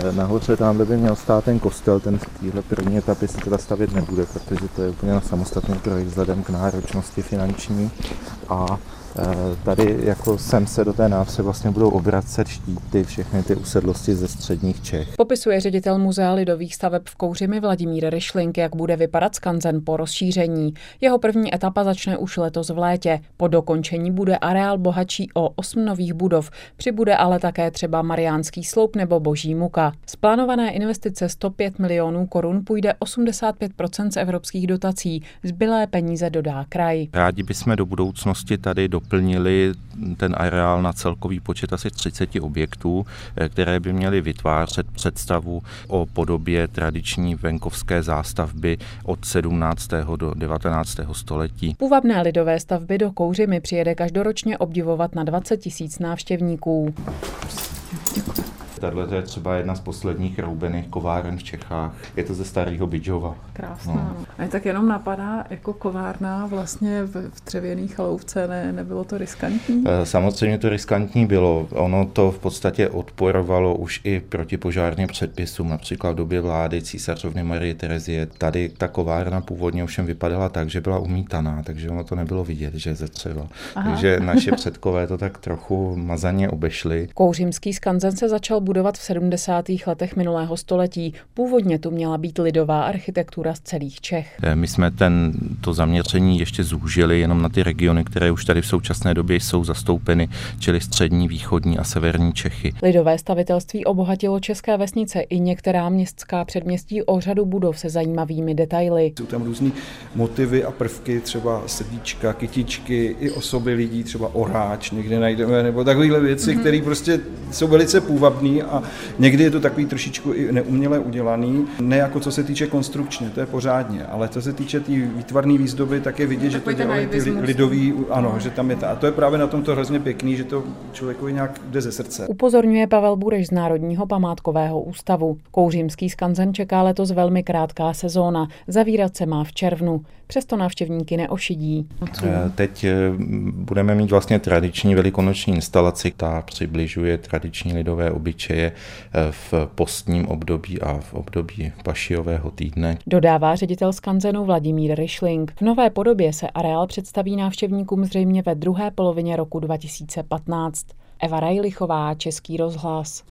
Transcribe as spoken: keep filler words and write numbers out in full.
Nahoře tamhle by měl stát ten kostel, ten v téhle první etapě se teda stavět nebude, protože to je úplně na samostatný projekt vzhledem k náročnosti finanční. A tady jako sem se do té návse vlastně budou obracet štíty, všechny ty usedlosti ze středních Čech. Popisuje ředitel Muzea lidových staveb v Kouřimi Vladimír Ryšlink, jak bude vypadat skanzen po rozšíření. Jeho první etapa začne už letos v létě. Po dokončení bude areál bohatší o osm nových budov. Přibude ale také třeba Mariánský sloup nebo Boží muka. Z plánované investice sto pět milionů korun půjde osmdesát pět procent z evropských dotací. Zbylé peníze dodá kraj. Rádi bychom do budoucnosti tady doplnili ten areál na celkový počet asi třicet objektů, které by měly vytvářet představu o podobě tradiční venkovské zástavby od sedmnáctého do devatenáctého století. Půvabné lidové stavby do Kouřimi přijede každoročně obdivovat na dvacet tisíc návštěvníků. Tahle je třeba jedna z posledních roubených kováren v Čechách. Je to ze starého Bydžova. Krásná. No. A tak jenom napadá, jako kovárna vlastně v, v dřevěný chaloupce, ne, nebylo to riskantní? Samozřejmě to riskantní bylo. Ono to v podstatě odporovalo už i protipožárním předpisům, například v době vlády císařovny Marie Terezie. Tady ta kovárna původně ovšem vypadala tak, že byla umítaná, takže ono to nebylo vidět, že je ze dřeva. Takže naše předkové to tak trochu mazaně obešli. Kouřimský skanzen se začal budovat v sedmdesátých letech minulého století. Původně tu měla být lidová architektura z celých Čech. My jsme ten, to zaměření ještě zúžili jenom na ty regiony, které už tady v současné době jsou zastoupeny, čili střední, východní a severní Čechy. Lidové stavitelství obohatilo české vesnice i některá městská předměstí o řadu budov se zajímavými detaily. Jsou tam různý motivy a prvky, třeba srdíčka, kytičky, i osoby lidí, třeba oráč někde najdeme, nebo takovéhle věci, mm-hmm. které prostě jsou velice půvabné a někdy je to takový trošičku i neuměle udělaný, ne jako co se týče konstrukčně, to je pořádně, ale co se týče té tý výtvarné výzdoby, tak je vidět, že to dělají ty lidový, ano, že tam je ta. A to je právě na tom to hrozně pěkný, že to člověkovi nějak jde ze srdce. Upozorňuje Pavel Bureš z Národního památkového ústavu. Kouřimský skanzen čeká letos velmi krátká sezóna. Zavírat se má v červnu. Přesto návštěvníky neošidí. Teď budeme mít vlastně tradiční velikonoční instalaci, která přibližuje tradiční lidové obyčeje v postním období a v období Pašijového týdne. Dodává ředitel skanzenu Vladimír Ryšlink. V nové podobě se areál představí návštěvníkům zřejmě ve druhé polovině roku dva tisíce patnáct. Eva Rajlichová, Český rozhlas.